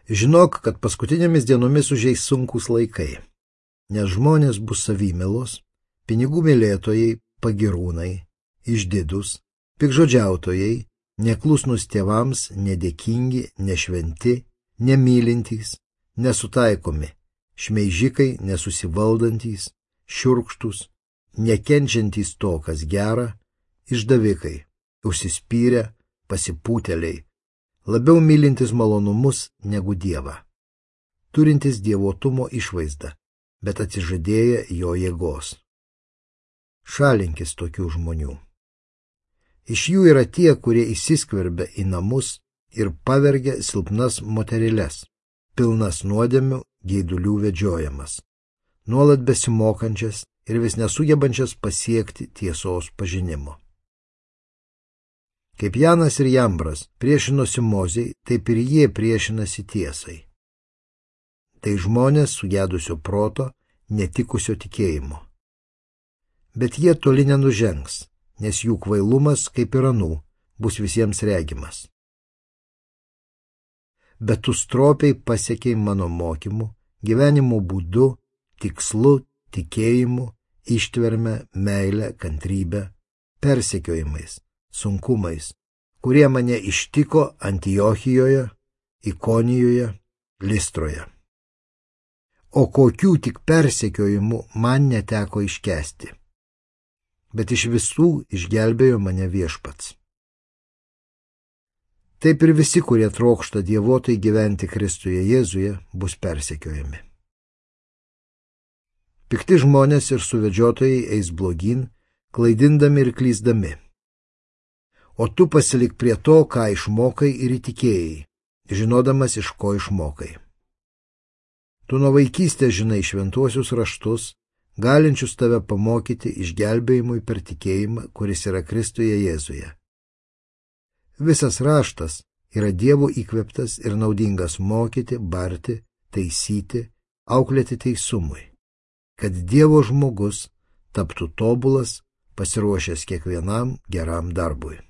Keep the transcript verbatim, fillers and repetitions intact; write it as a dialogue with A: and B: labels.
A: Žinok, kad paskutinėmis dienomis užeis sunkūs laikai, nes žmonės bus savimėlos, pinigų mylėtojai, pagirūnai, išdidus, pikžodžiautojai, neklusnus tėvams, nedėkingi, nešventi, nemylintys, nesutaikomi, šmeižikai, nesusivaldantys, šiurkštus, nekenčiantys to, kas gera, išdavikai, užsispyrę, pasipūtėliai, labiau mylintis malonumus negu Dievą, turintis dievotumo išvaizdą, bet atsižadėję jo jėgos. Šalinkis tokių žmonių. Iš jų yra tie, kurie įsiskverbia į namus ir pavergia silpnas moteriles, pilnas nuodėmių, geidulių vedžiojamas, nuolat besimokančias ir vis nesugebančias pasiekti tiesos pažinimo. Kaip Janas ir Jambras priešinosi Mozei, taip ir jie priešinasi tiesai. Tai žmonės sugedusio proto, netikusio tikėjimo. Bet jie toli nenužengs, nes jų kvailumas, kaip ir anų, bus visiems regimas. Bet tu stropiai pasiekiai mano mokymu, gyvenimo būdu, tikslu, tikėjimu, ištverme, meile, kantrybe, persekiojimais, sunkumais, kurie mane ištiko Antiochijoje, Ikonijoje, Listroje. O kokių tik persekiojimų man neteko iškęsti. Bet iš visų išgelbėjo mane Viešpats. Taip ir visi, kurie trokšta dievotai gyventi Kristuje Jėzuje, bus persekiojami. Pikti žmonės ir suvedžiotojai eis blogyn, klaidindami ir klysdami. O tu pasilik prie to, ką išmokai ir įtikėjai, žinodamas, iš ko išmokai. Tu nuo vaikystės žinai šventuosius raštus, galinčius tave pamokyti išgelbėjimui per tikėjimą, kuris yra Kristuje Jėzuje. Visas raštas yra Dievo įkvėptas ir naudingas mokyti, barti, taisyti, auklėti teisumui, kad Dievo žmogus taptų tobulas, pasiruošęs kiekvienam geram darbui.